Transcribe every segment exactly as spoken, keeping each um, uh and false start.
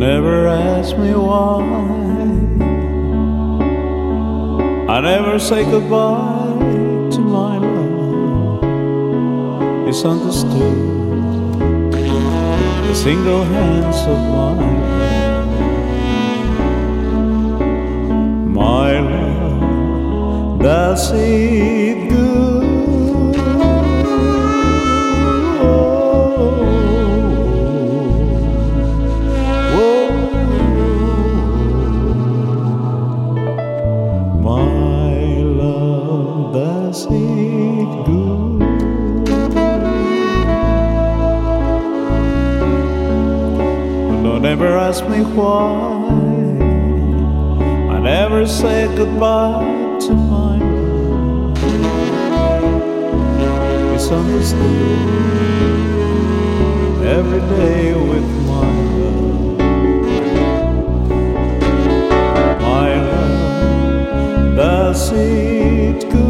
never ask me why. I never say goodbye to my love. It's understood, the single hands of my love. My love does it good. Does it good? Don't ever ask me why. I never say goodbye to my love. It's understood every day with my love. My love does it good.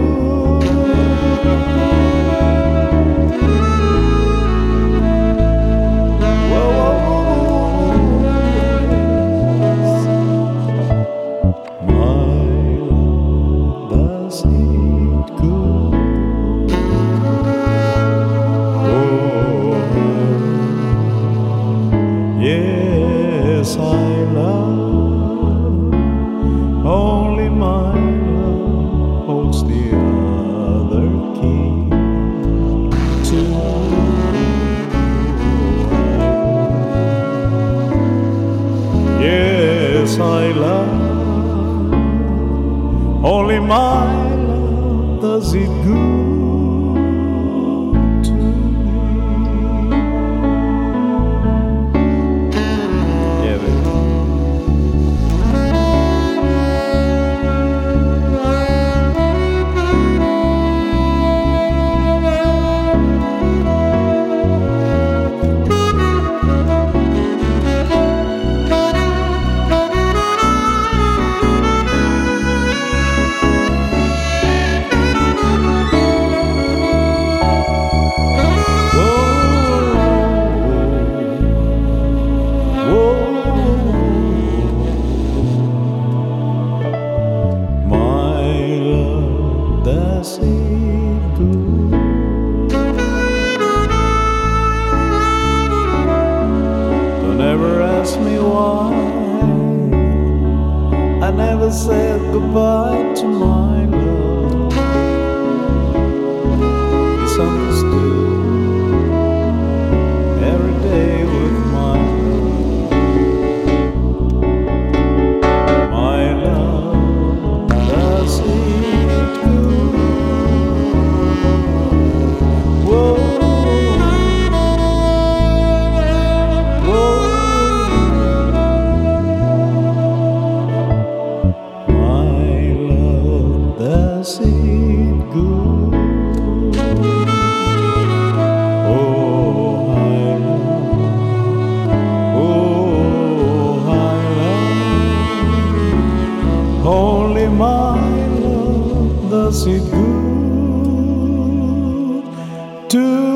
Yes, I love, only my love holds the other key to yes, I love, only my love does it good. Does it good? Don't ever ask me why. I never said goodbye to my love. It's understood every day with my love. My love does it good. Does it good? Oh, I love, oh, I love, only my love does it good to